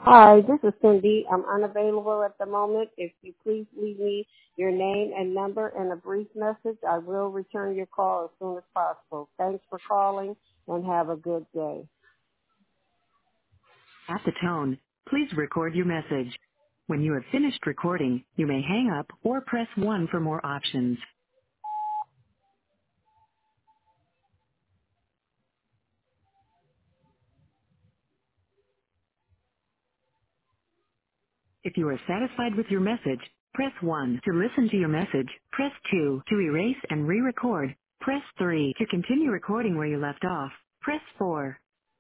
Hi, this is Cindy. I'm unavailable at the moment. If you please leave me your name and number and a brief message, I will return your call as soon as possible. Thanks for calling and have a good day. At the tone, please record your message. When you have finished recording, you may hang up or press 1 for more options. If you are satisfied with your message, press 1 to listen to your message. Press 2 to erase and re-record. Press 3 to continue recording where you left off. Press 4.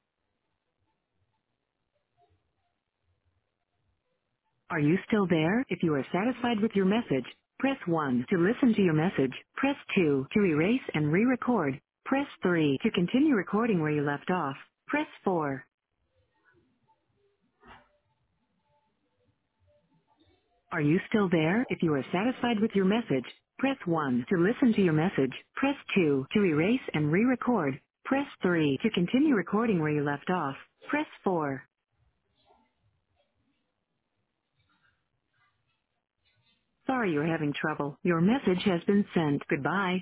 Are you still there? If you are satisfied with your message, press 1 to listen to your message. Press 2 to erase and re-record. Press 3 to continue recording where you left off. Press 4. Are you still there? If you are satisfied with your message, press 1 to listen to your message. Press 2 to erase and re-record. Press 3 to continue recording where you left off. Press 4. Sorry you're having trouble. Your message has been sent. Goodbye.